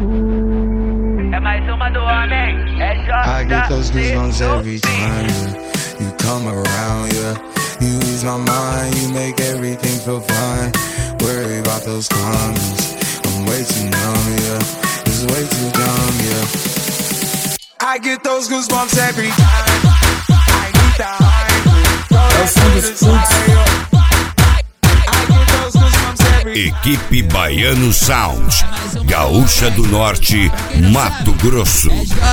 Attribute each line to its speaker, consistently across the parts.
Speaker 1: É mais uma do homem, é
Speaker 2: I get those goosebumps every time you come around, yeah. You ease my mind, you make everything feel fine. Worry about those comments, I'm way too numb, yeah. It's way too dumb, yeah. I get those goosebumps every time. I need the high.
Speaker 3: É o som dos frutos.
Speaker 4: Equipe Baiano Sound, Gaúcha do Norte, Mato Grosso.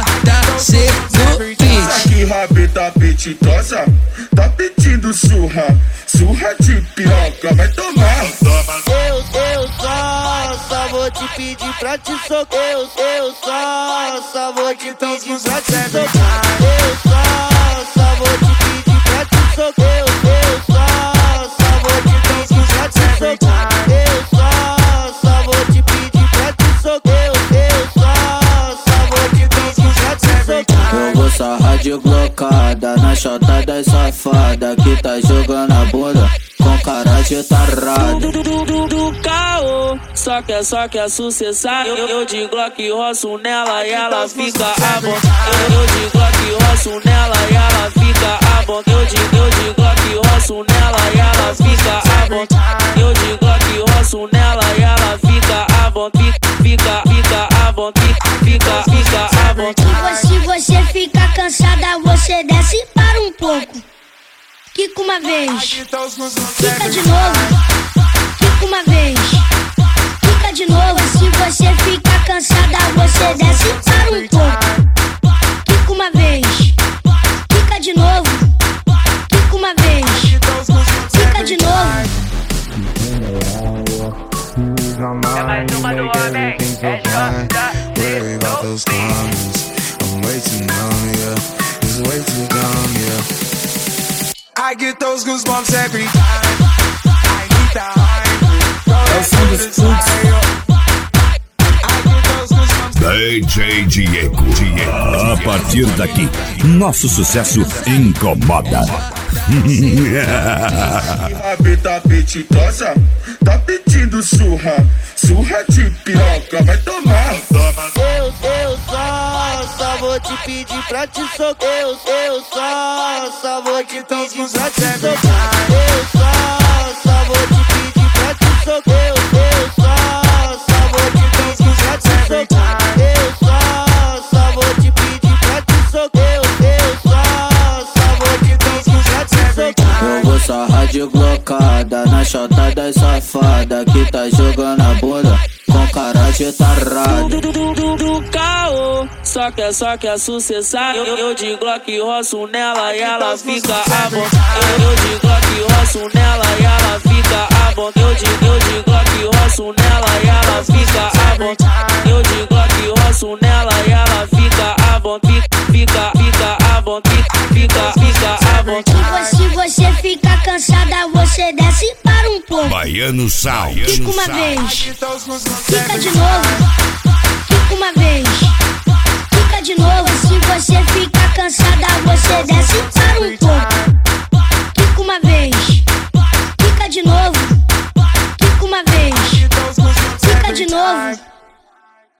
Speaker 5: Que rabeta apetitosa, tá pedindo surra, surra de piroca, vai tomar.
Speaker 6: Eu só vou te pedir pra te socar. Eu só vou te pedir pra te socar. Eu só vou te pedir pra te socar. Eu só vou te pedir pra te socar. Eu só vou te pedir pra te socar. Eu só vou te pedir pra te socar.
Speaker 3: Eu vou sarrar de blocada na chota das safada que tá jogando a bunda com cara de tarado.
Speaker 7: Do caô, só quer sucessar. Eu de Glock roço nela e ela fica a bom. Eu de Glock roço nela e ela fica a bom. Eu de Glock roço nela e ela fica a bom. Eu de Glock roço nela e ela fica a bom. Fica a bom, fica a bom.
Speaker 8: Se você fica cansada, você desce para um pouco. Quica uma vez, fica de novo. Quica uma vez, fica de novo. Se você fica cansada, você desce para um pouco. Quica uma vez, fica de novo. Quica uma vez, fica de novo.
Speaker 1: É mais uma do homem, é
Speaker 2: Worry about those comments, I'm way too numb, yeah. It's way too dumb, yeah. I get those goosebumps every time. I need the high.
Speaker 3: É o som dos frutos.
Speaker 4: DJ Diego. A partir daqui, nosso sucesso incomoda.
Speaker 5: Que rabeta apetitosa, tá pedindo surra, surra de piroca, vai tomar.
Speaker 6: Eu só vou te pedir pra te socar. Eu só vou te pedir pra te socar. Eu só vou te pedir pra te socar. Eu só vou te pedir pra te socar. Eu só vou te pedir pra te socar. Eu só vou te pedir pra te socar.
Speaker 3: Eu vou sarrar de blocada na chota das safada que tá jogando a bunda com cara de tarado.
Speaker 7: Do caô, só quer sucessar. Eu de Glock roço nela e ela fica a bom. Eu de Glock roço nela e ela fica a bom. Eu de Glock roço nela e ela fica a bom. Eu de Glock roço nela e ela fica a bom. Fica a bom, fica a bom.
Speaker 8: Se você fica cansada, você desce para um pouco.
Speaker 4: Baiano Sound.
Speaker 8: Quica uma vez, fica de novo. Quica uma vez, fica de novo.